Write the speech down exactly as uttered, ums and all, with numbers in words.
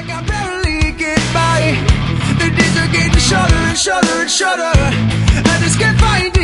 can barely get by. The days are getting shorter and shorter and shorter. I just can't find